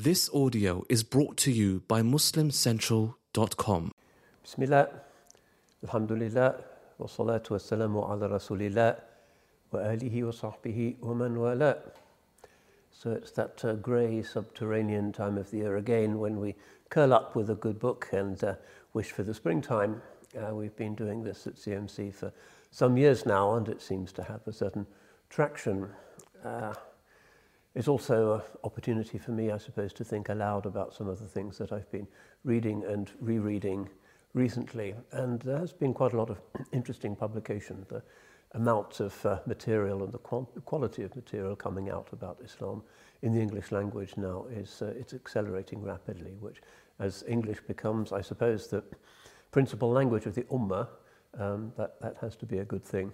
This audio is brought to you by MuslimCentral.com. Bismillah, alhamdulillah, wa salatu wa salamu ala rasulillah, wa alihi wa sahbihi wa man wala. So it's that grey subterranean time of the year again when we curl up with a good book and wish for the springtime. We've been doing this at CMC for some years now, and it seems to have a certain traction. It's also an opportunity for me, I suppose, to think aloud about some of the things that I've been reading and rereading recently. And there has been quite a lot of interesting publication. The amount of material and the quality of material coming out about Islam in the English language now is it's accelerating rapidly, which as English becomes, I suppose, the principal language of the Ummah, that has to be a good thing.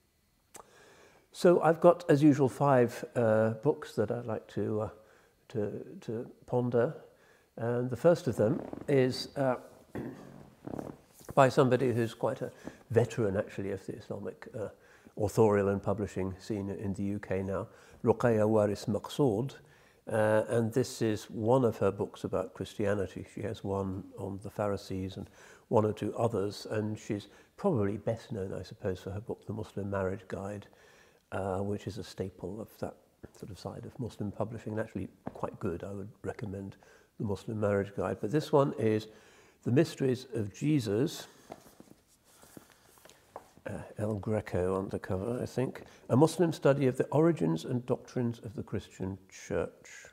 So I've got, as usual, 5 books that I'd like to ponder. And the first of them is by somebody who's quite a veteran, actually, of the Islamic authorial and publishing scene in the UK now, Ruqayya Waris Maqsood. And this is one of her books about Christianity. She has one on the Pharisees and one or two others. And she's probably best known, I suppose, for her book, The Muslim Marriage Guide, which is a staple of that sort of side of Muslim publishing, and actually quite good. I would recommend The Muslim Marriage Guide. But this one is The Mysteries of Jesus, El Greco on the cover, I think, a Muslim study of the origins and doctrines of the Christian Church.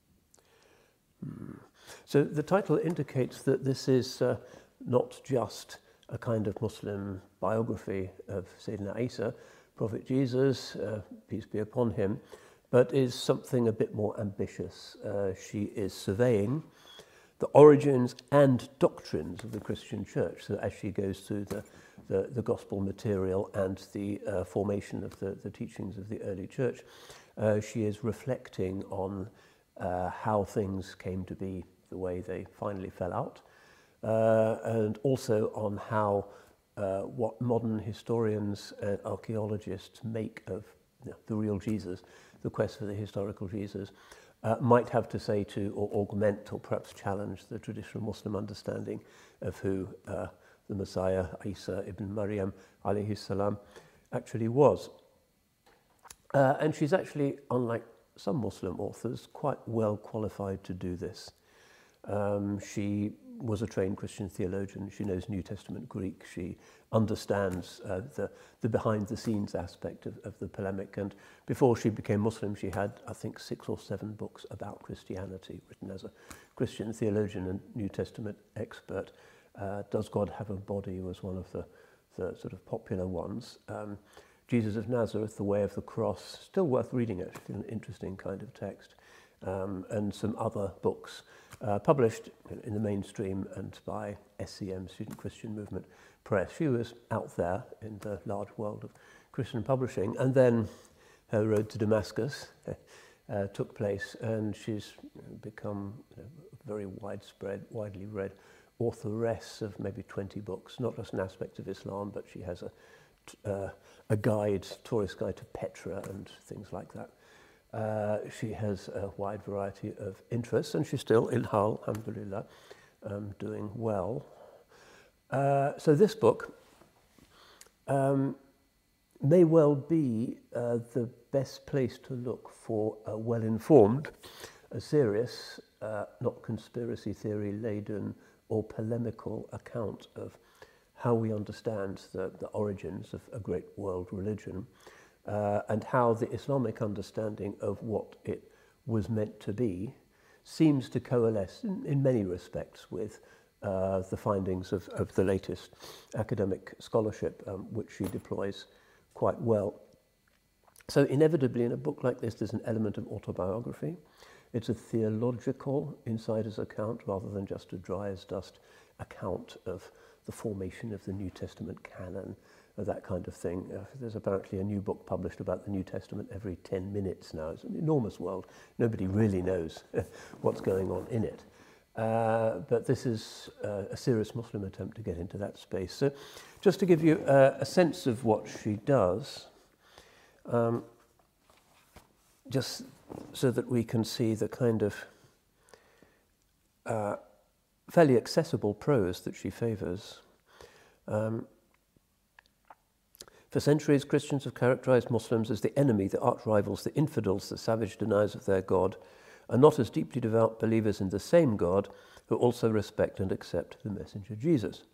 So the title indicates that this is not just a kind of Muslim biography of Sayyidina Isa, Prophet Jesus, peace be upon him, but is something a bit more ambitious. She is surveying the origins and doctrines of the Christian Church. So as she goes through the gospel material and the formation of the teachings of the early church, she is reflecting on how things came to be the way they finally fell out, and also on how what modern historians and archaeologists make of the real Jesus, the quest for the historical Jesus, might have to say to or augment or perhaps challenge the traditional Muslim understanding of who the Messiah, Isa ibn Maryam alayhi salam, actually was. And she's actually, unlike some Muslim authors, quite well qualified to do this. She was a trained Christian theologian. She knows New Testament Greek. She understands the behind-the-scenes aspect of the polemic. And before she became Muslim, she had, I think, 6 or 7 books about Christianity, written as a Christian theologian and New Testament expert. Does God Have a Body was one of the sort of popular ones. Jesus of Nazareth, The Way of the Cross, still worth reading, actually, an interesting kind of text. And some other books published in the mainstream and by SCM, Student Christian Movement Press. She was out there in the large world of Christian publishing, and then her road to Damascus took place, and she's become a very widely read authoress of maybe 20 books, not just an aspect of Islam, but she has a guide, tourist guide to Petra and things like that. She has a wide variety of interests, and she's still in Hull, alhamdulillah, doing well. So this book may well be the best place to look for a well-informed, a serious, not conspiracy theory-laden or polemical account of how we understand the origins of a great world religion, and how the Islamic understanding of what it was meant to be seems to coalesce in many respects with the findings of the latest academic scholarship, which she deploys quite well. So inevitably in a book like this, there's an element of autobiography. It's a theological insider's account rather than just a dry as dust account of the formation of the New Testament canon, that kind of thing. There's apparently a new book published about the New Testament every 10 minutes now. It's an enormous world. Nobody really knows what's going on in it. But this is a serious Muslim attempt to get into that space. So just to give you a sense of what she does, just so that we can see the kind of fairly accessible prose that she favours. For centuries, Christians have characterised Muslims as the enemy, the arch-rivals, the infidels, the savage deniers of their God, and not as deeply devout believers in the same God who also respect and accept the messenger Jesus.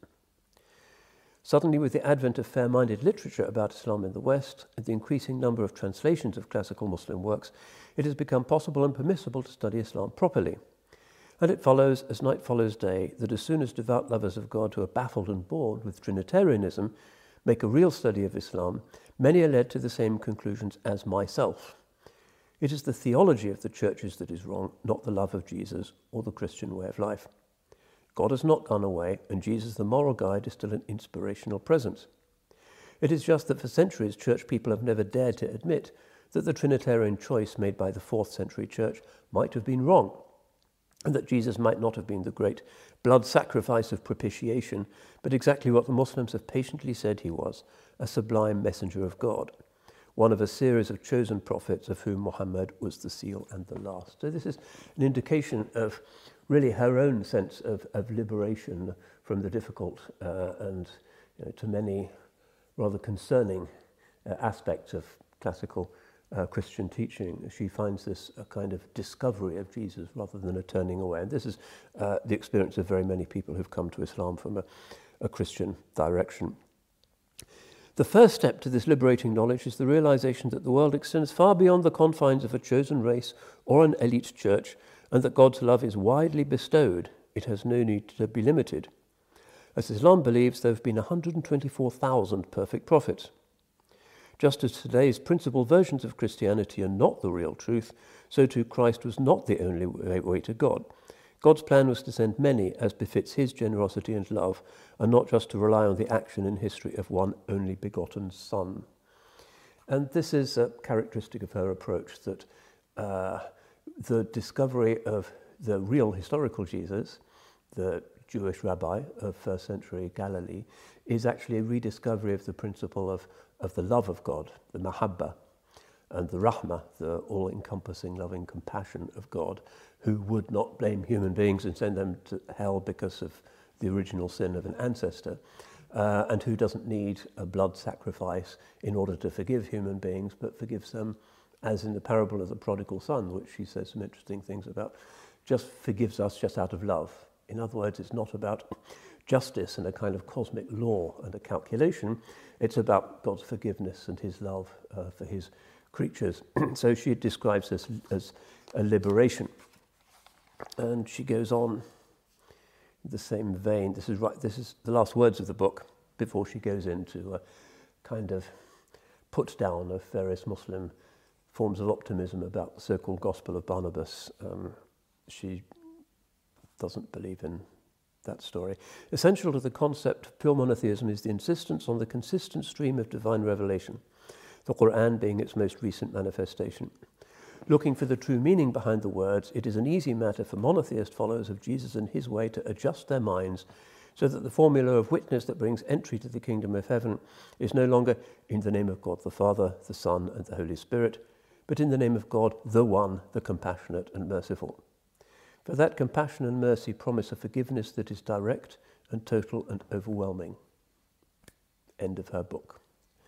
Suddenly, with the advent of fair-minded literature about Islam in the West and the increasing number of translations of classical Muslim works, it has become possible and permissible to study Islam properly. And it follows, as night follows day, that as soon as devout lovers of God who are baffled and bored with Trinitarianism make a real study of Islam, many are led to the same conclusions as myself. It is the theology of the churches that is wrong, not the love of Jesus or the Christian way of life. God has not gone away, and Jesus, the moral guide, is still an inspirational presence. It is just that for centuries, church people have never dared to admit that the Trinitarian choice made by the 4th century church might have been wrong, and that Jesus might not have been the great blood sacrifice of propitiation, but exactly what the Muslims have patiently said he was, a sublime messenger of God, one of a series of chosen prophets of whom Muhammad was the seal and the last. So this is an indication of really her own sense of liberation from the difficult and to many rather concerning aspects of classical Christian teaching. She finds this a kind of discovery of Jesus rather than a turning away. And this is the experience of very many people who've come to Islam from a Christian direction. The first step to this liberating knowledge is the realization that the world extends far beyond the confines of a chosen race or an elite church, and that God's love is widely bestowed. It has no need to be limited. As Islam believes, there have been 124,000 perfect prophets. Just as today's principal versions of Christianity are not the real truth, so too Christ was not the only way to God. God's plan was to send many as befits his generosity and love, and not just to rely on the action and history of one only begotten Son. And this is a characteristic of her approach, that the discovery of the real historical Jesus, the Jewish rabbi of first century Galilee, is actually a rediscovery of the principle of the love of God, the mahabba, and the rahmah, the all-encompassing loving compassion of God, who would not blame human beings and send them to hell because of the original sin of an ancestor, and who doesn't need a blood sacrifice in order to forgive human beings, but forgives them, as in the parable of the prodigal son, which she says some interesting things about, just forgives us just out of love. In other words, it's not about justice and a kind of cosmic law and a calculation. It's about God's forgiveness and his love for his creatures. So she describes this as a liberation. And she goes on in the same vein. This is the last words of the book before she goes into a kind of put down of various Muslim forms of optimism about the so-called Gospel of Barnabas. She doesn't believe in that story. Essential to the concept of pure monotheism is the insistence on the consistent stream of divine revelation, the Quran being its most recent manifestation. Looking for the true meaning behind the words, it is an easy matter for monotheist followers of Jesus and his way to adjust their minds so that the formula of witness that brings entry to the kingdom of heaven is no longer in the name of God the Father, the Son, and the Holy Spirit, but in the name of God, the One, the compassionate and merciful. For that compassion and mercy promise a forgiveness that is direct and total and overwhelming. End of her book.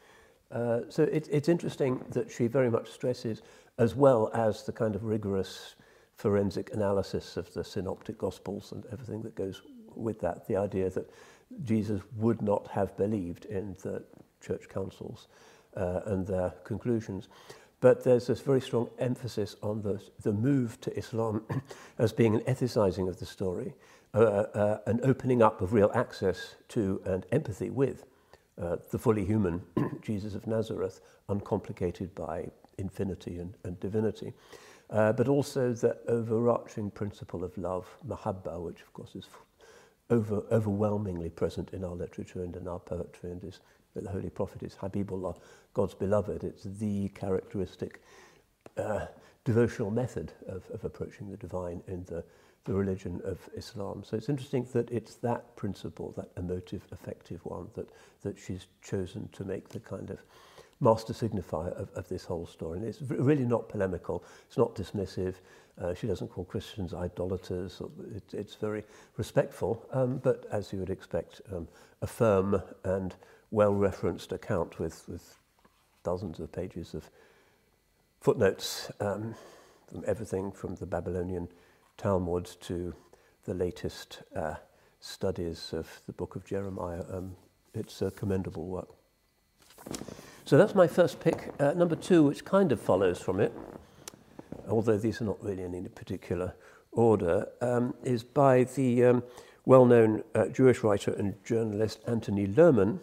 So it's interesting that she very much stresses, as well as the kind of rigorous forensic analysis of the synoptic gospels and everything that goes with that, the idea that Jesus would not have believed in the church councils and their conclusions. But there's this very strong emphasis on the move to Islam as being an ethicizing of the story, an opening up of real access to and empathy with the fully human Jesus of Nazareth, uncomplicated by infinity and divinity, but also the overarching principle of love, mahabba, which of course is overwhelmingly present in our literature and in our poetry, and is that the Holy Prophet is Habibullah, God's beloved. It's the characteristic devotional method of approaching the divine in the religion of Islam. So it's interesting that it's that principle, that emotive, affective one, that she's chosen to make the kind of master signifier of this whole story. And it's really not polemical, it's not dismissive. She doesn't call Christians idolaters. It's very respectful, but as you would expect, a firm and well-referenced account with dozens of pages of footnotes, from everything from the Babylonian Talmud to the latest studies of the book of Jeremiah. It's a commendable work. So that's my first pick. Number two, which kind of follows from it, although these are not really in any particular order, is by the well-known Jewish writer and journalist Anthony Lerman,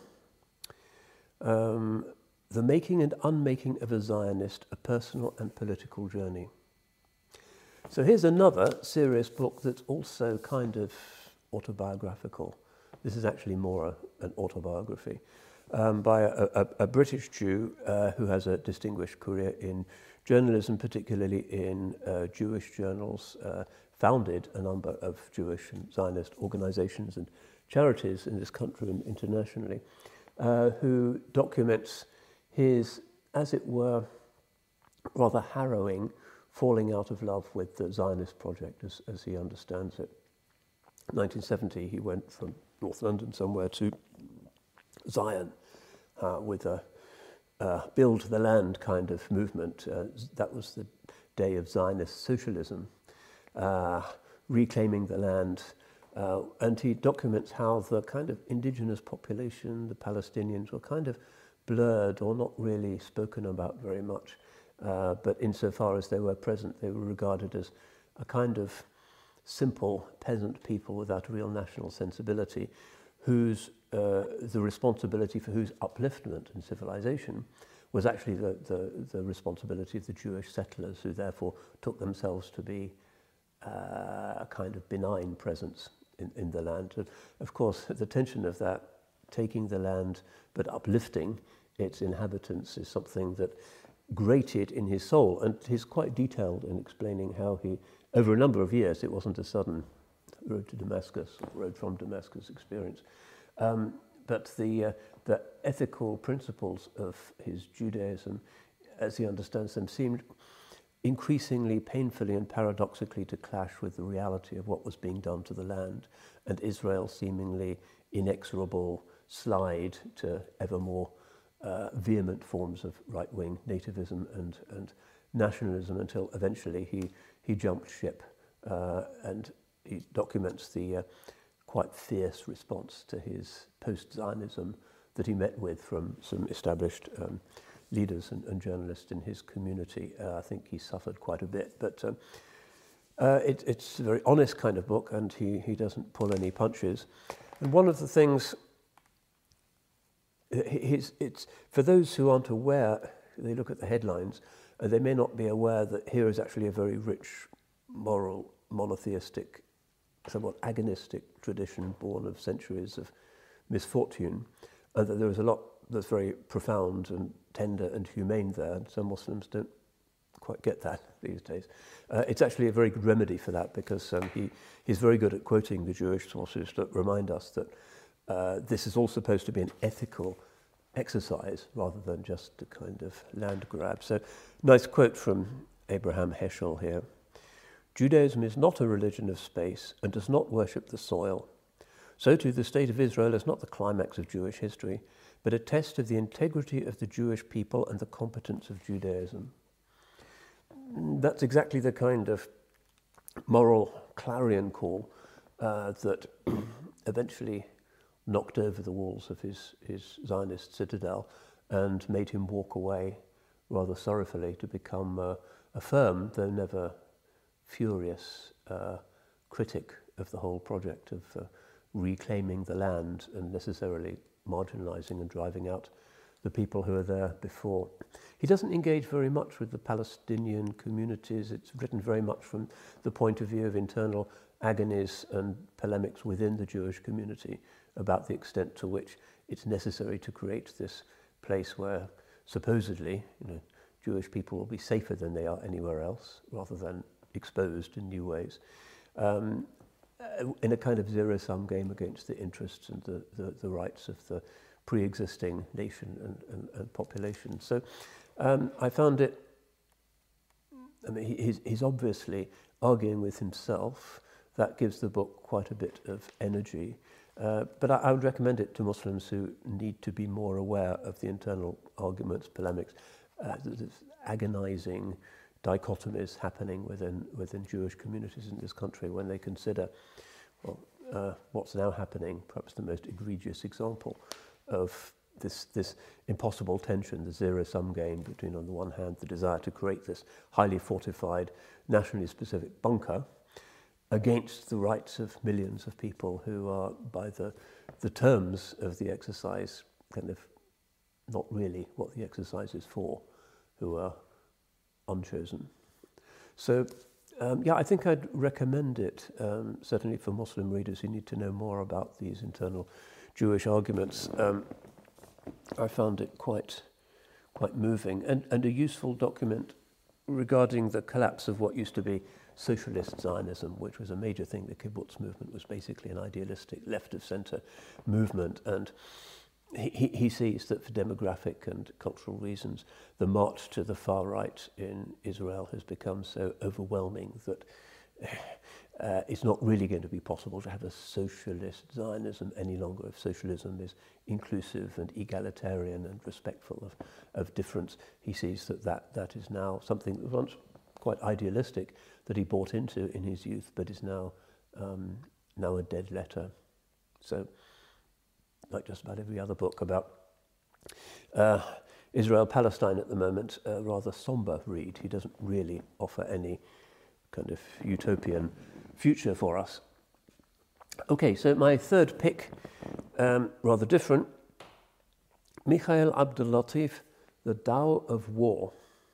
The Making and Unmaking of a Zionist, A Personal and Political Journey. So here's another serious book that's also kind of autobiographical. This is actually more an autobiography by a British Jew who has a distinguished career in journalism, particularly in Jewish journals, founded a number of Jewish and Zionist organizations and charities in this country and internationally, who documents his, as it were, rather harrowing falling out of love with the Zionist project as he understands it. In 1970, he went from North London somewhere to Zion with a build the land kind of movement. That was the day of Zionist socialism, reclaiming the land. And he documents how the kind of indigenous population, the Palestinians, were kind of blurred or not really spoken about very much. But insofar as they were present, they were regarded as a kind of simple peasant people without a real national sensibility, whose the responsibility for whose upliftment and civilization was actually the responsibility of the Jewish settlers, who therefore took themselves to be a kind of benign presence in the land. And of course, the tension of that, taking the land but uplifting its inhabitants, is something that grated in his soul, and he's quite detailed in explaining how he, over a number of years, it wasn't a sudden road to Damascus, or road from Damascus experience, but the ethical principles of his Judaism, as he understands them, seemed increasingly painfully and paradoxically to clash with the reality of what was being done to the land, and Israel's seemingly inexorable slide to ever more vehement forms of right-wing nativism and nationalism, until eventually he jumped ship, and he documents the quite fierce response to his post-Zionism that he met with from some established leaders and journalists in his community. I think he suffered quite a bit, but it's a very honest kind of book, and he doesn't pull any punches. And one of the things, it's for those who aren't aware, they look at the headlines, they may not be aware that here is actually a very rich, moral, monotheistic, somewhat agonistic tradition born of centuries of misfortune, and that there is a lot that's very profound and tender and humane there, and some Muslims don't quite get that these days. It's actually a very good remedy for that, because he's very good at quoting the Jewish sources that remind us that this is all supposed to be an ethical exercise rather than just a kind of land grab. So, nice quote from Abraham Heschel here. Judaism is not a religion of space and does not worship the soil. So too the state of Israel is not the climax of Jewish history, but a test of the integrity of the Jewish people and the competence of Judaism. That's exactly the kind of moral clarion call that eventually knocked over the walls of his Zionist citadel and made him walk away rather sorrowfully to become a firm, though never furious, critic of the whole project of reclaiming the land and necessarily marginalizing and driving out the people who were there before. He doesn't engage very much with the Palestinian communities. It's written very much from the point of view of internal agonies and polemics within the Jewish community about the extent to which it's necessary to create this place where supposedly, Jewish people will be safer than they are anywhere else, rather than exposed in new ways, in a kind of zero-sum game against the interests and the rights of the pre-existing nation and population. So I found it, I mean, he's obviously arguing with himself. That gives the book quite a bit of energy. But I would recommend it to Muslims who need to be more aware of the internal arguments, polemics, agonizing dichotomies happening within Jewish communities in this country when they consider what's now happening, perhaps the most egregious example of this impossible tension, the zero-sum game between, on the one hand, the desire to create this highly fortified, nationally specific bunker against the rights of millions of people who are, by the terms of the exercise, kind of not really what the exercise is for, who are unchosen. So, I think I'd recommend it, certainly for Muslim readers who need to know more about these internal Jewish arguments. I found it quite moving and a useful document regarding the collapse of what used to be socialist Zionism, which was a major thing. The kibbutz movement was basically an idealistic left-of-centre movement, and he sees that for demographic and cultural reasons, the march to the far right in Israel has become so overwhelming that it's not really going to be possible to have a socialist Zionism any longer if socialism is inclusive and egalitarian and respectful of difference. He sees that is now something that was once quite idealistic that he bought into in his youth, but is now a dead letter. So, like just about every other book about Israel-Palestine at the moment, a rather somber read. He doesn't really offer any kind of utopian future for us. Okay, so my third pick, rather different, Mikhail Abdul-Latif, The Tao of War.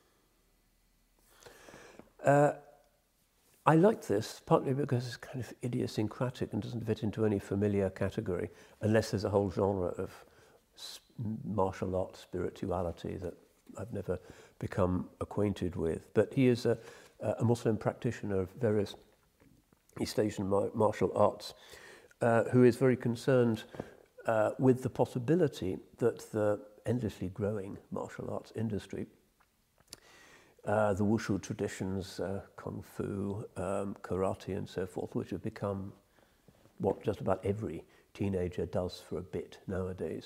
I like this partly because it's kind of idiosyncratic and doesn't fit into any familiar category unless there's a whole genre of martial art spirituality that I've never become acquainted with. But he is a Muslim practitioner of various East Asian martial arts who is very concerned with the possibility that the endlessly growing martial arts industry, the wushu traditions, kung fu, karate and so forth, which have become what just about every teenager does for a bit nowadays,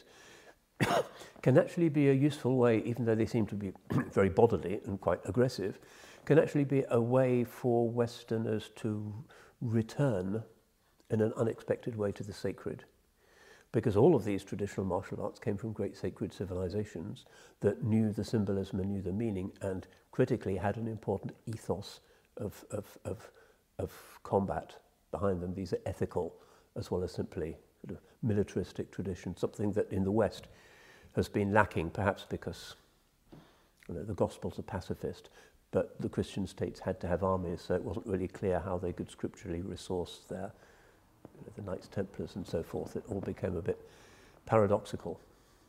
can actually be a useful way, even though they seem to be very bodily and quite aggressive, can actually be a way for Westerners to return in an unexpected way to the sacred. Because all of these traditional martial arts came from great sacred civilizations that knew the symbolism and knew the meaning and critically had an important ethos of combat behind them. These are ethical as well as simply sort of militaristic traditions, something that in the West has been lacking, perhaps because the Gospels are pacifist, but the Christian states had to have armies, so it wasn't really clear how they could scripturally resource their the Knights Templars and so forth. It all became a bit paradoxical.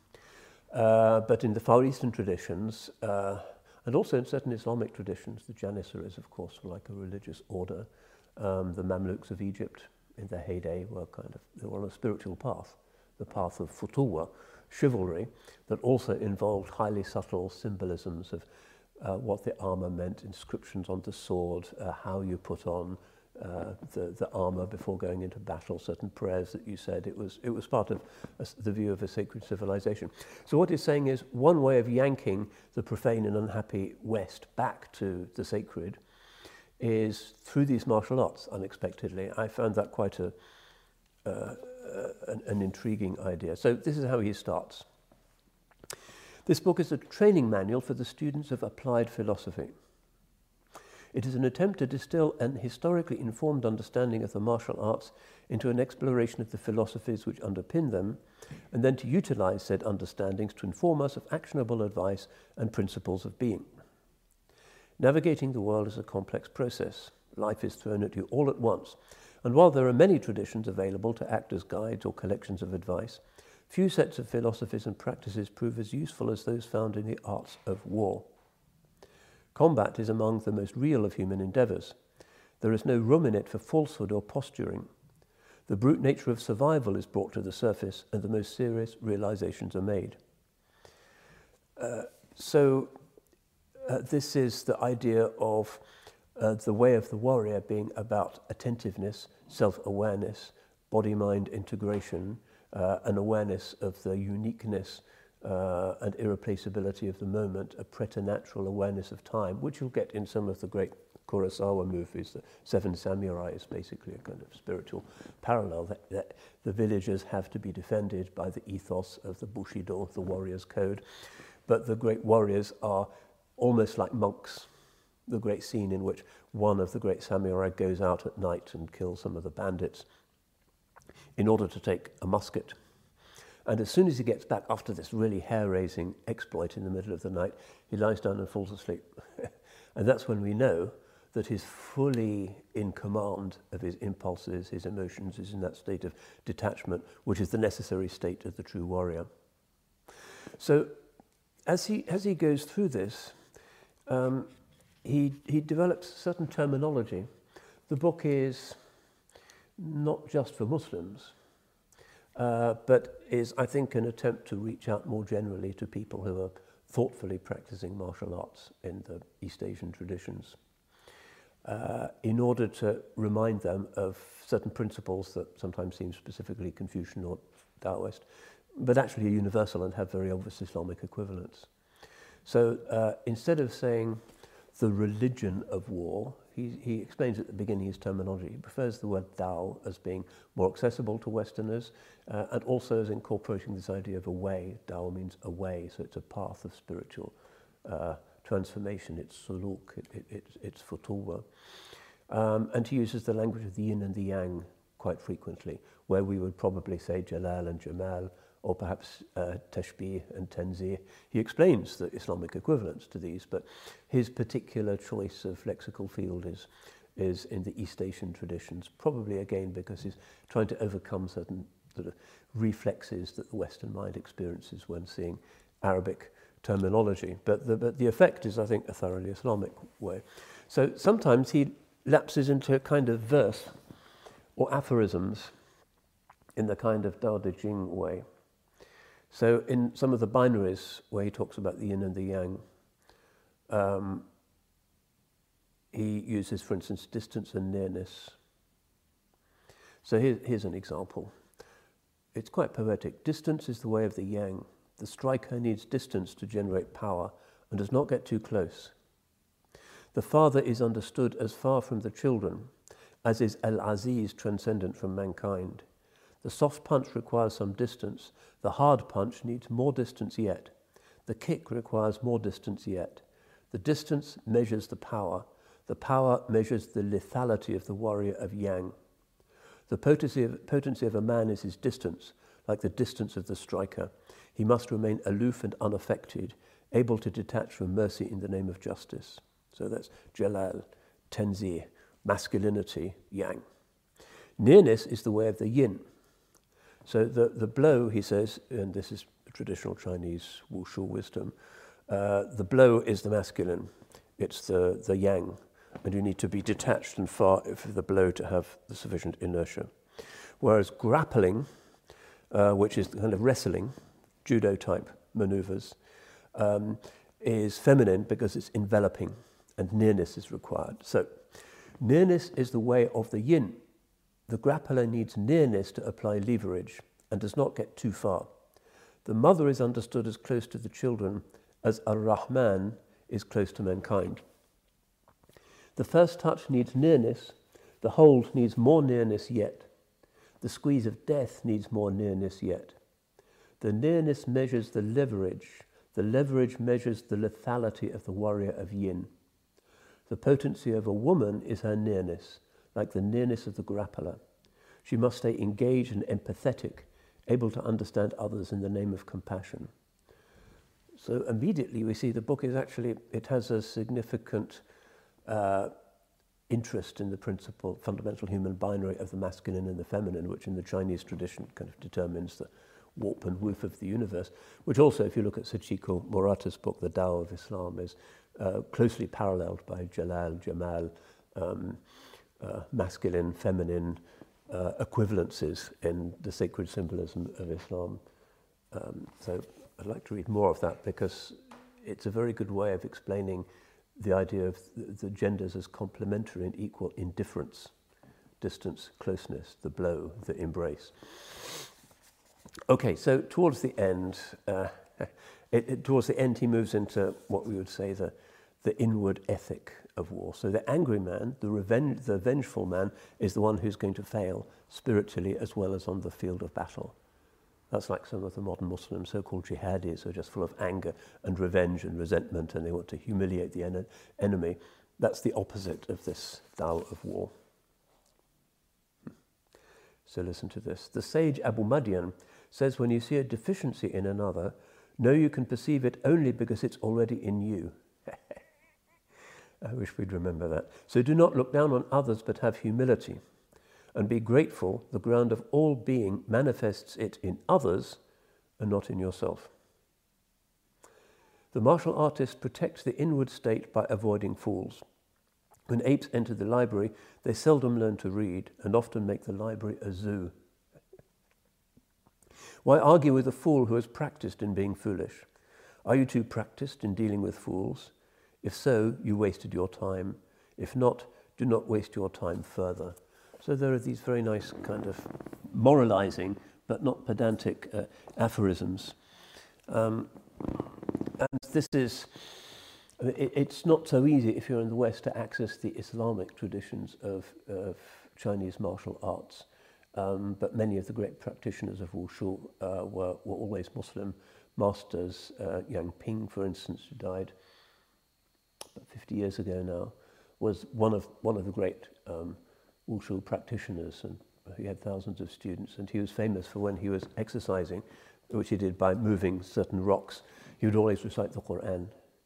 But in the Far Eastern traditions, and also in certain Islamic traditions, the Janissaries, of course, were like a religious order. The Mamluks of Egypt, in their heyday, they were on a spiritual path, the path of futuwa, chivalry, that also involved highly subtle symbolisms of what the armour meant, inscriptions on the sword, how you put on the armour before going into battle, certain prayers that you said. It was part of the view of a sacred civilization. So what he's saying is one way of yanking the profane and unhappy West back to the sacred is through these martial arts, unexpectedly. I found that quite an intriguing idea. So this is how he starts. This book is a training manual for the students of applied philosophy. It is an attempt to distill an historically informed understanding of the martial arts into an exploration of the philosophies which underpin them, and then to utilize said understandings to inform us of actionable advice and principles of being. Navigating the world is a complex process. Life is thrown at you all at once, and while there are many traditions available to act as guides or collections of advice, few sets of philosophies and practices prove as useful as those found in the arts of war. Combat is among the most real of human endeavours. There is no room in it for falsehood or posturing. The brute nature of survival is brought to the surface and the most serious realizations are made. This is the idea of the way of the warrior being about attentiveness, self-awareness, body-mind integration, an awareness of the uniqueness and irreplaceability of the moment, a preternatural awareness of time, which you'll get in some of the great Kurosawa movies. The Seven Samurai is basically a kind of spiritual parallel, that the villagers have to be defended by the ethos of the Bushido, the warrior's code. But the great warriors are almost like monks. The great scene in which one of the great samurai goes out at night and kills some of the bandits in order to take a musket. And as soon as he gets back after this really hair-raising exploit in the middle of the night, he lies down and falls asleep. And that's when we know that he's fully in command of his impulses, his emotions, is in that state of detachment, which is the necessary state of the true warrior. So as he goes through this, he develops certain terminology. The book is not just for Muslims, but is, I think, an attempt to reach out more generally to people who are thoughtfully practicing martial arts in the East Asian traditions, in order to remind them of certain principles that sometimes seem specifically Confucian or Taoist, but actually are universal and have very obvious Islamic equivalents. So instead of saying the religion of war, he explains at the beginning his terminology. He prefers the word Tao as being more accessible to Westerners, and also as incorporating this idea of a way. Tao means a way, so it's a path of spiritual transformation. It's suluk, it's futuwa. And he uses the language of the yin and the yang quite frequently, where we would probably say Jalal and Jamal, or perhaps Tashbih and Tanzih. He explains the Islamic equivalents to these, but his particular choice of lexical field is in the East Asian traditions, probably again because he's trying to overcome certain sort of reflexes that the Western mind experiences when seeing Arabic terminology. But the effect is, I think, a thoroughly Islamic way. So sometimes he lapses into a kind of verse or aphorisms in the kind of Dao De Jing way. So in some of the binaries where he talks about the yin and the yang, he uses, for instance, distance and nearness. So here's an example. It's quite poetic. Distance is the way of the yang. The striker needs distance to generate power and does not get too close. The father is understood as far from the children, as is Al-Aziz transcendent from mankind. The soft punch requires some distance. The hard punch needs more distance yet. The kick requires more distance yet. The distance measures the power. The power measures the lethality of the warrior of yang. The potency of a man is his distance, like the distance of the striker. He must remain aloof and unaffected, able to detach from mercy in the name of justice. So that's Jalal, Tanzih, masculinity, yang. Nearness is the way of the yin. So the blow, he says, and this is traditional Chinese wushu wisdom, the blow is the masculine, it's the yang, and you need to be detached and far for the blow to have the sufficient inertia. Whereas grappling, which is kind of wrestling, judo-type maneuvers, is feminine because it's enveloping, and nearness is required. So nearness is the way of the yin. The grappler needs nearness to apply leverage and does not get too far. The mother is understood as close to the children as Ar-Rahman is close to mankind. The first touch needs nearness, the hold needs more nearness yet. The squeeze of death needs more nearness yet. The nearness measures the leverage measures the lethality of the warrior of yin. The potency of a woman is her nearness, like the nearness of the grappler. She must stay engaged and empathetic, able to understand others in the name of compassion. So immediately we see the book is actually, it has a significant interest in the principle, fundamental human binary of the masculine and the feminine, which in the Chinese tradition kind of determines the warp and woof of the universe, which also, if you look at Sachiko Murata's book, The Tao of Islam, is closely paralleled by Jalal, Jamal, masculine, feminine, equivalences in the sacred symbolism of Islam. So I'd like to read more of that because it's a very good way of explaining the idea of the genders as complementary and equal in difference, distance, closeness, the blow, the embrace. Okay, so towards the end, he moves into what we would say the inward ethic of war. So the angry man, the vengeful man, is the one who's going to fail spiritually as well as on the field of battle. That's like some of the modern Muslim so-called jihadis who are just full of anger and revenge and resentment, and they want to humiliate the enemy. That's the opposite of this Tao of war. So listen to this. The sage Abu Madian says, when you see a deficiency in another, know you can perceive it only because it's already in you. I wish we'd remember that. So do not look down on others, but have humility. And be grateful, the ground of all being manifests it in others and not in yourself. The martial artist protects the inward state by avoiding fools. When apes enter the library, they seldom learn to read and often make the library a zoo. Why argue with a fool who has practiced in being foolish? Are you too practiced in dealing with fools? If so, you wasted your time. If not, do not waste your time further. So there are these very nice kind of moralizing, but not pedantic aphorisms. And this is, it's not so easy if you're in the West to access the Islamic traditions of Chinese martial arts. But many of the great practitioners of Wushu were always Muslim masters. Yang Ping, for instance, who died about 50 years ago now, was one of the great Wushu practitioners, and he had thousands of students, and he was famous for when he was exercising, which he did by moving certain rocks, he would always recite the Quran.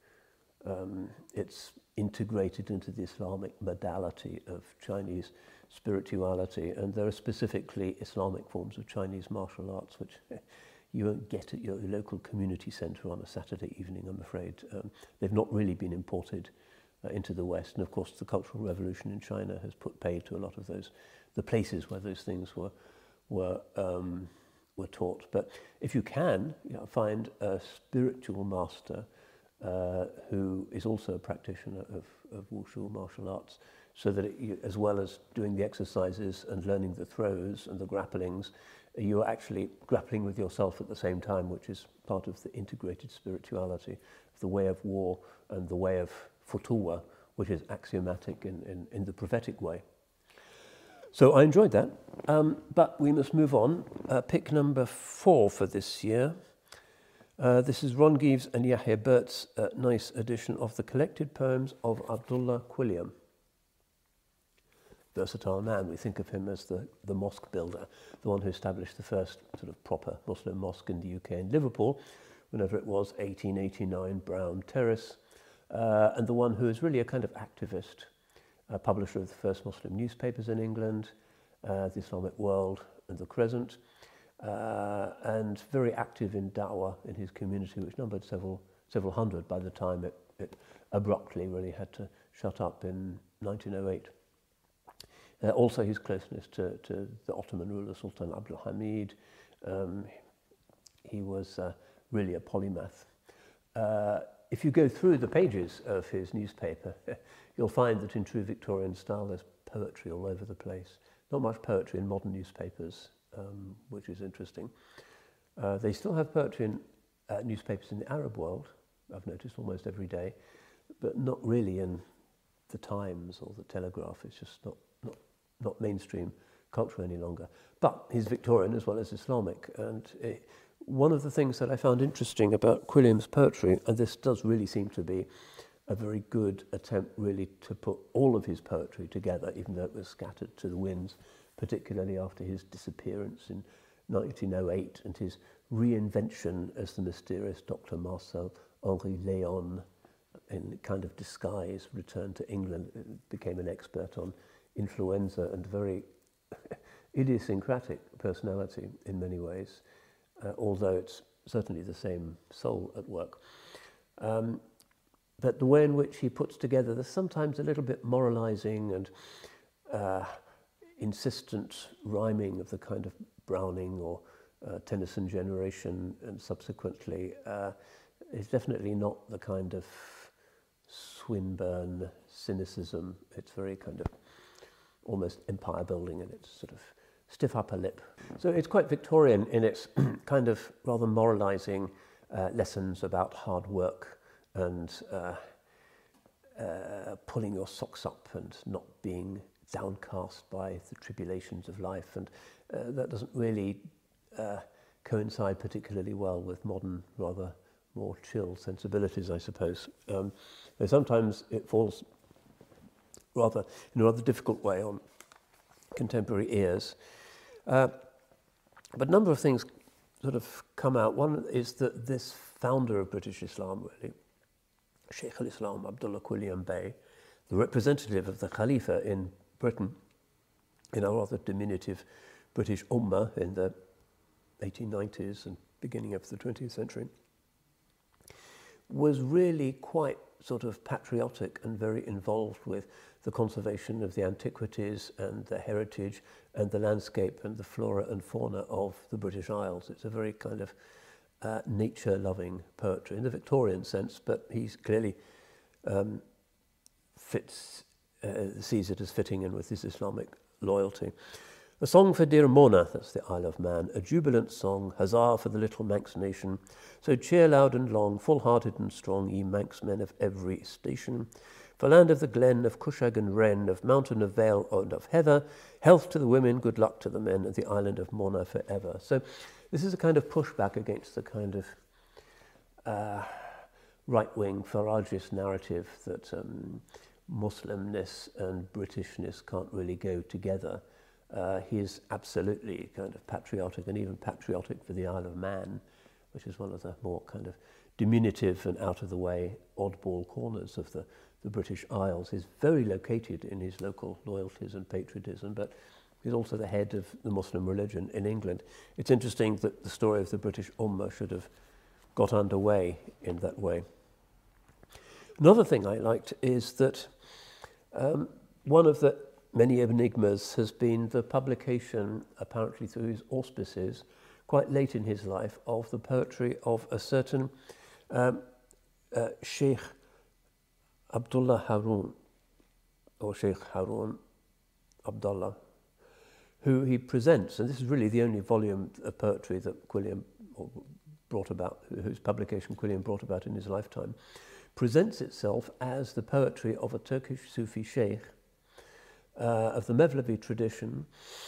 It's integrated into the Islamic modality of Chinese spirituality, and there are specifically Islamic forms of Chinese martial arts which you won't get at your local community centre on a Saturday evening, I'm afraid. They've not really been imported into the West, and of course the Cultural Revolution in China has put paid to a lot of the places where those things were taught. But if you can, find a spiritual master who is also a practitioner of Wushu martial arts, so that as well as doing the exercises and learning the throws and the grapplings, you're actually grappling with yourself at the same time, which is part of the integrated spirituality, the way of war and the way of futuwa, which is axiomatic in the prophetic way. So I enjoyed that, but we must move on. Pick number 4 for this year. This is Ron Geeves and Yahya Burt's nice edition of the collected poems of Abdullah Quilliam. Versatile man, we think of him as the mosque builder, the one who established the first sort of proper Muslim mosque in the UK in Liverpool, whenever it was 1889, Brown Terrace, and the one who is really a kind of activist, publisher of the first Muslim newspapers in England, the Islamic World and the Crescent, and very active in da'wah in his community, which numbered several hundred by the time it abruptly really had to shut up in 1908. Also his closeness to the Ottoman ruler Sultan Abdul Hamid. He was really a polymath. If you go through the pages of his newspaper, you'll find that in true Victorian style there's poetry all over the place. Not much poetry in modern newspapers, which is interesting. They still have poetry in newspapers in the Arab world, I've noticed almost every day, but not really in the Times or the Telegraph. It's just not mainstream culture any longer. But he's Victorian as well as Islamic, and one of the things that I found interesting about Quilliam's poetry, and this does really seem to be a very good attempt really to put all of his poetry together, even though it was scattered to the winds, particularly after his disappearance in 1908 and his reinvention as the mysterious Dr. Marcel Henri Léon, in kind of disguise, returned to England, became an expert on influenza, and very idiosyncratic personality in many ways, although it's certainly the same soul at work. But the way in which he puts together, there's sometimes a little bit moralizing, and insistent rhyming of the kind of Browning or Tennyson generation and subsequently is definitely not the kind of Swinburne cynicism. It's very kind of almost empire building and it's sort of stiff upper lip. So it's quite Victorian in its kind of rather moralizing lessons about hard work and pulling your socks up and not being downcast by the tribulations of life. And that doesn't really coincide particularly well with modern, rather more chill sensibilities, I suppose. Though sometimes it falls rather in a rather difficult way on contemporary ears. But a number of things sort of come out. One is that this founder of British Islam, really, Sheikh al-Islam Abdullah Quilliam Bey, the representative of the Khalifa in Britain, in a rather diminutive British Ummah in the 1890s and beginning of the 20th century, was really quite sort of patriotic and very involved with the conservation of the antiquities and the heritage and the landscape and the flora and fauna of the British Isles. It's a very kind of nature-loving poetry in the Victorian sense, but he's clearly sees it as fitting in with his Islamic loyalty. A song for dear Mona, that's the Isle of Man, a jubilant song, huzzah for the little Manx nation. So cheer loud and long, full-hearted and strong, ye Manx men of every station. For land of the glen, of Cushag and Wren, of mountain of vale and of heather, health to the women, good luck to the men, and the island of Mona forever. So this is a kind of pushback against the kind of right-wing Faragist narrative that Muslimness and Britishness can't really go together. He is absolutely kind of patriotic and even patriotic for the Isle of Man, which is one of the more kind of diminutive and out-of-the-way oddball corners of the British Isles. He's very located in his local loyalties and patriotism, but he's also the head of the Muslim religion in England. It's interesting that the story of the British Ummah should have got underway in that way. Another thing I liked is that one of the many enigmas has been the publication, apparently through his auspices, quite late in his life, of the poetry of a certain Sheikh Abdullah Harun, or Sheikh Harun Abdullah, who he presents, and this is really the only volume of poetry that Quilliam brought about, whose publication Quilliam brought about in his lifetime, presents itself as the poetry of a Turkish Sufi sheikh of the Mevlevi tradition,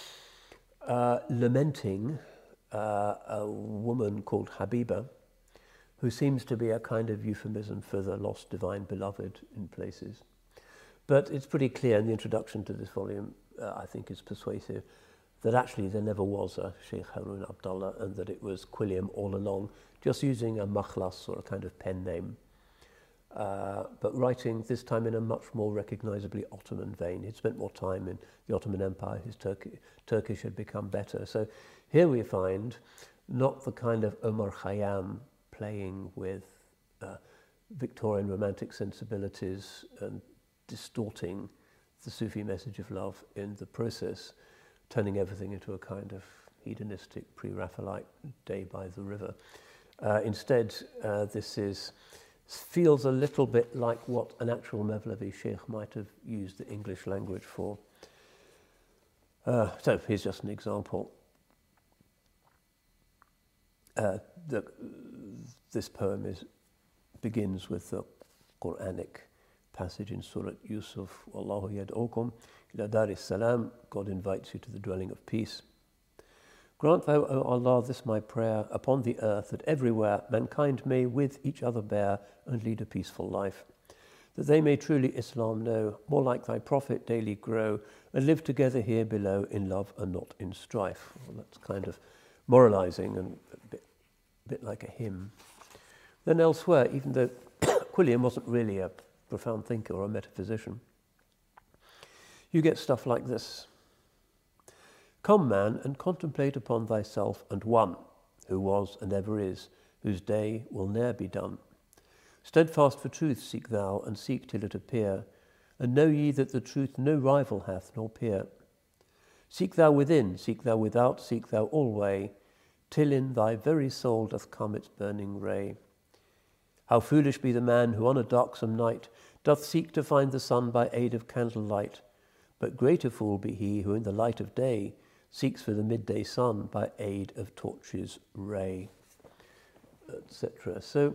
lamenting a woman called Habiba, who seems to be a kind of euphemism for the lost divine beloved in places. But it's pretty clear in the introduction to this volume, I think is persuasive, that actually there never was a Sheikh Harun Abdullah and that it was Quilliam all along, just using a makhlas or a kind of pen name, but writing this time in a much more recognisably Ottoman vein. He'd spent more time in the Ottoman Empire, his Turkish had become better. So here we find not the kind of Omar Khayyam playing with Victorian romantic sensibilities and distorting the Sufi message of love in the process, turning everything into a kind of hedonistic pre-Raphaelite day by the river. Instead, this feels a little bit like what an actual Mevlevi sheikh might have used the English language for. So here's just an example. This poem begins with the Quranic passage in Surah Yusuf, Wallahu yad'ukum ila daris salam, God invites you to the dwelling of peace. Grant thou, O Allah, this my prayer, upon the earth, that everywhere mankind may with each other bear and lead a peaceful life, that they may truly Islam know, more like thy Prophet daily grow, and live together here below in love and not in strife. Well, that's kind of moralizing and a bit like a hymn. Then elsewhere, even though Quilliam wasn't really a profound thinker or a metaphysician, you get stuff like this. Come, man, and contemplate upon thyself and one, who was and ever is, whose day will ne'er be done. Steadfast for truth seek thou, and seek till it appear, and know ye that the truth no rival hath nor peer. Seek thou within, seek thou without, seek thou alway, till in thy very soul doth come its burning ray. How foolish be the man who on a darksome night doth seek to find the sun by aid of candlelight, but greater fool be he who in the light of day seeks for the midday sun by aid of torches' ray, etc. So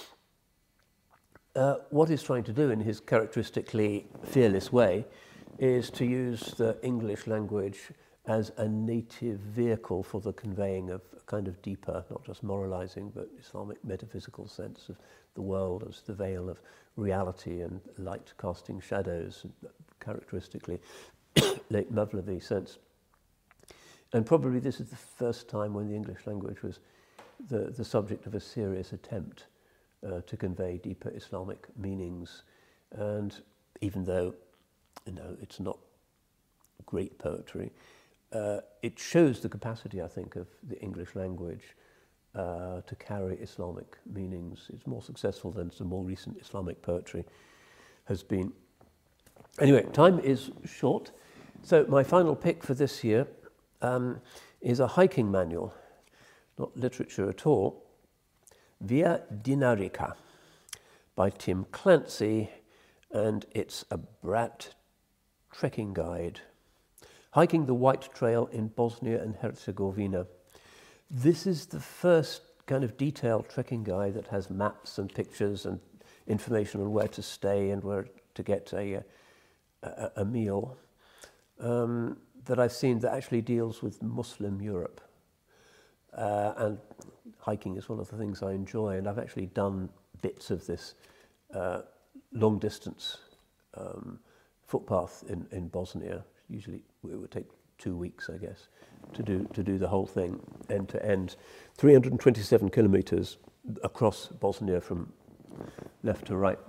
what he's trying to do in his characteristically fearless way is to use the English language as a native vehicle for the conveying of a kind of deeper, not just moralizing, but Islamic metaphysical sense of the world as the veil of reality and light casting shadows, characteristically late Mavlevi sense. And probably this is the first time when the English language was the subject of a serious attempt to convey deeper Islamic meanings. And even though, it's not great poetry, it shows the capacity, I think, of the English language to carry Islamic meanings. It's more successful than some more recent Islamic poetry has been. Anyway, time is short, so my final pick for this year is a hiking manual, not literature at all, Via Dinarica by Tim Clancy, and it's a Brat trekking guide. Hiking the White Trail in Bosnia and Herzegovina. This is the first kind of detailed trekking guide that has maps and pictures and information on where to stay and where to get a meal that I've seen that actually deals with Muslim Europe. And hiking is one of the things I enjoy, and I've actually done bits of this long distance footpath in Bosnia. Usually it would take 2 weeks, I guess, to do the whole thing end to end. 327 kilometers across Bosnia from left to right.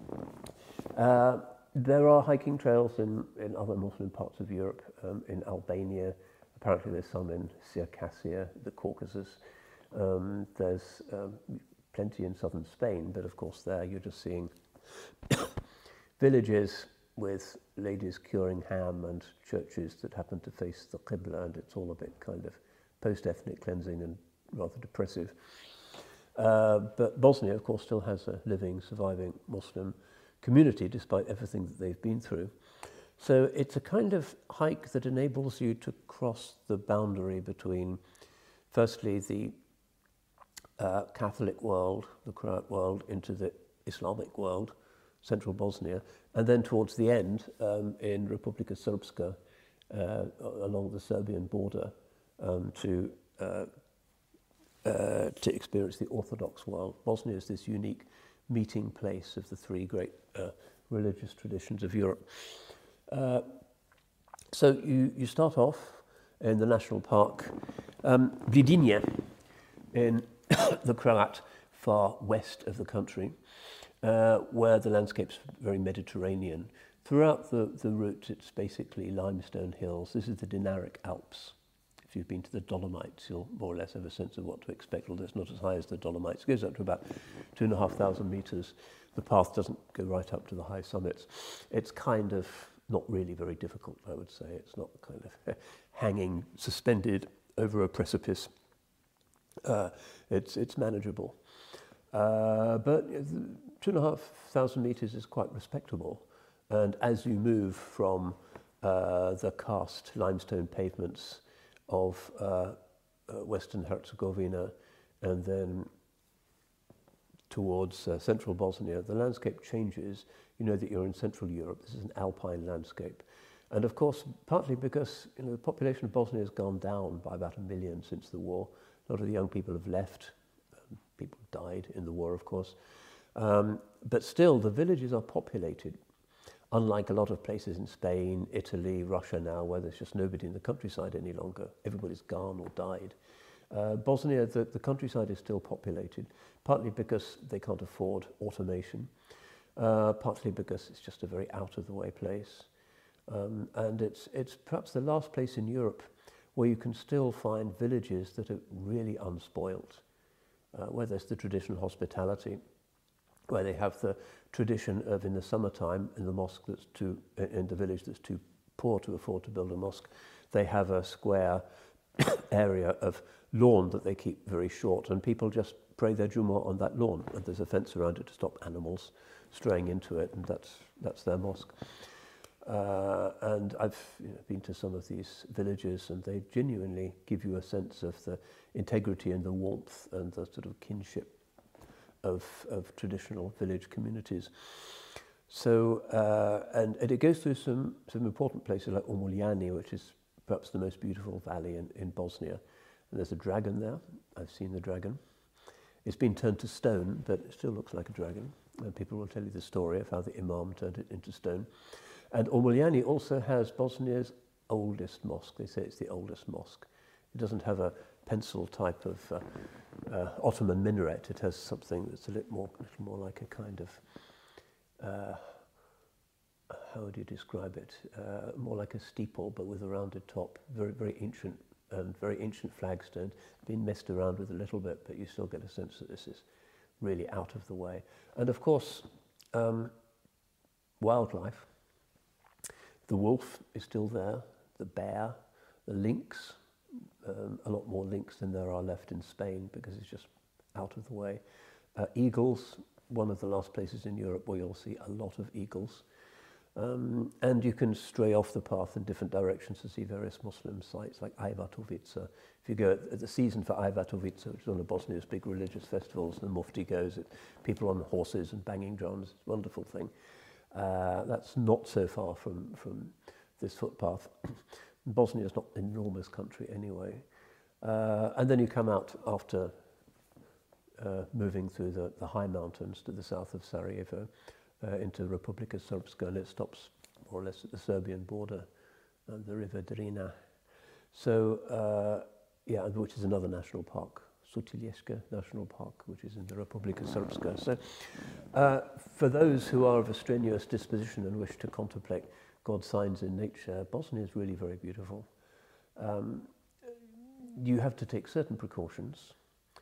There are hiking trails in other Muslim parts of Europe, in Albania. Apparently there's some in Circassia, the Caucasus. There's plenty in southern Spain, but of course there you're just seeing villages with ladies curing ham and churches that happen to face the Qibla, and it's all a bit kind of post-ethnic cleansing and rather depressive. But Bosnia, of course, still has a living, surviving Muslim community despite everything that they've been through. So it's a kind of hike that enables you to cross the boundary between, firstly, the Catholic world, the Croat world, into the Islamic world, central Bosnia, and then towards the end in Republika Srpska, along the Serbian border, to experience the Orthodox world. Bosnia is this unique meeting place of the three great religious traditions of Europe. So you start off in the national park Vidinje, in the Croat far west of the country, where the landscape's very Mediterranean. Throughout the route, it's basically limestone hills. This is the Dinaric Alps. If you've been to the Dolomites, you'll more or less have a sense of what to expect, although it's not as high as the Dolomites. It goes up to about 2,500 meters. The path doesn't go right up to the high summits. It's kind of not really very difficult, I would say. It's not kind of hanging, suspended over a precipice. It's manageable. But 2,500 meters is quite respectable. And as you move from the cast limestone pavements of Western Herzegovina and then towards central Bosnia, the landscape changes. You know that you're in Central Europe. This is an alpine landscape. And of course, partly because the population of Bosnia has gone down by about 1 million since the war. A lot of the young people have left. People died in the war, of course. But still, the villages are populated, unlike a lot of places in Spain, Italy, Russia now, where there's just nobody in the countryside any longer. Everybody's gone or died. Bosnia, the countryside is still populated, partly because they can't afford automation, partly because it's just a very out-of-the-way place. And it's perhaps the last place in Europe where you can still find villages that are really unspoilt, where there's the traditional hospitality, where they have the tradition of, in the summertime, in the mosque in the village that's too poor to afford to build a mosque, they have a square area of lawn that they keep very short, and people just pray their Jummah on that lawn, and there's a fence around it to stop animals straying into it, and that's their mosque. And I've been to some of these villages, and they genuinely give you a sense of the integrity and the warmth and the sort of kinship of traditional village communities. So, and it goes through some important places like Omuljani, which is perhaps the most beautiful valley in Bosnia. And there's a dragon there. I've seen the dragon. It's been turned to stone, but it still looks like a dragon. And people will tell you the story of how the imam turned it into stone. And Omuljani also has Bosnia's oldest mosque. They say it's the oldest mosque. It doesn't have a pencil type of Ottoman minaret. It has something that's a little more like a kind of, how would you describe it? More like a steeple, but with a rounded top. Very, very ancient, and very ancient flagstone. Been messed around with a little bit, but you still get a sense that this is really out of the way. And of course, wildlife. The wolf is still there, the bear, the lynx, a lot more lynx than there are left in Spain because it's just out of the way. Eagles, one of the last places in Europe where you'll see a lot of eagles. And you can stray off the path in different directions to see various Muslim sites like Ajvatovica. If you go at the season for Ajvatovica, which is one of Bosnia's big religious festivals, the Mufti goes, people on horses and banging drums, it's a wonderful thing. That's not so far from this footpath. Bosnia is not an enormous country anyway. And then you come out after moving through the high mountains to the south of Sarajevo into Republika Srpska, and it stops more or less at the Serbian border and the river Drina. So, yeah, which is another national park. Sutilješka National Park, which is in the Republika Srpska. So for those who are of a strenuous disposition and wish to contemplate God's signs in nature, Bosnia is really very beautiful. You have to take certain precautions.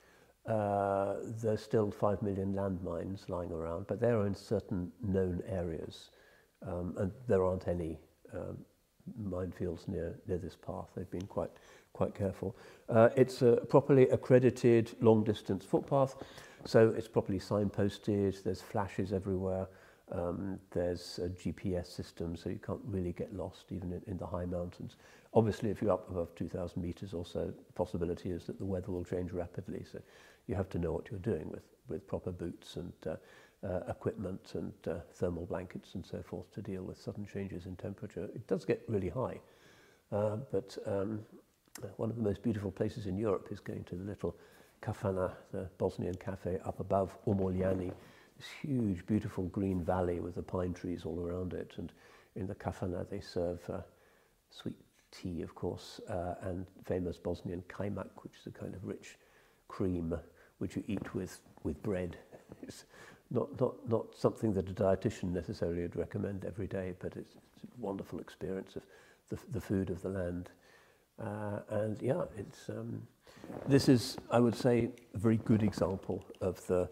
There's still 5 million landmines lying around, but they are in certain known areas, and there aren't any minefields near this path. They've been quite careful. It's a properly accredited long-distance footpath, so it's properly signposted. There's flashes everywhere. There's a GPS system, so you can't really get lost even in the high mountains. Obviously, if you're up above 2,000 meters or so, the possibility is that the weather will change rapidly, so you have to know what you're doing with proper boots and equipment and thermal blankets and so forth to deal with sudden changes in temperature. It does get really high, but one of the most beautiful places in Europe is going to the little kafana, the Bosnian cafe up above Omuljani, this huge, beautiful green valley with the pine trees all around it. And in the kafana they serve sweet tea, of course, and famous Bosnian kajmak, which is a kind of rich cream which you eat with bread. It's not something that a dietitian necessarily would recommend every day, but it's a wonderful experience of the food of the land. And yeah, this is, I would say, a very good example of the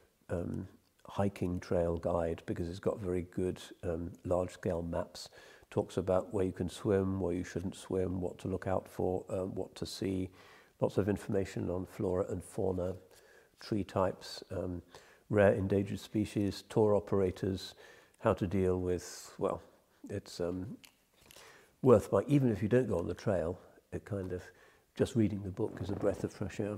hiking trail guide, because it's got very good large-scale maps. Talks about where you can swim, where you shouldn't swim, what to look out for, what to see. Lots of information on flora and fauna, tree types, rare endangered species, tour operators, how to deal with, well, it's worth, even if you don't go on the trail, it kind of, just reading the book is a breath of fresh air.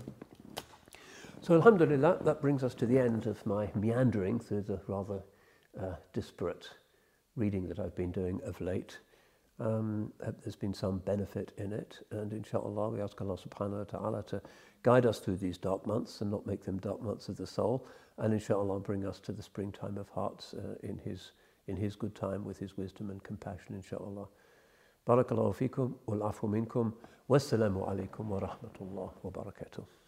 So alhamdulillah, that brings us to the end of my meandering through the rather disparate reading that I've been doing of late. There's been some benefit in it, and inshallah we ask Allah subhanahu wa ta'ala to guide us through these dark months and not make them dark months of the soul, and inshallah bring us to the springtime of hearts in his good time with his wisdom and compassion, inshallah. Barakallahu fikum wal afu minkum wassalamu alaikum wa rahmatullah wa barakatuh.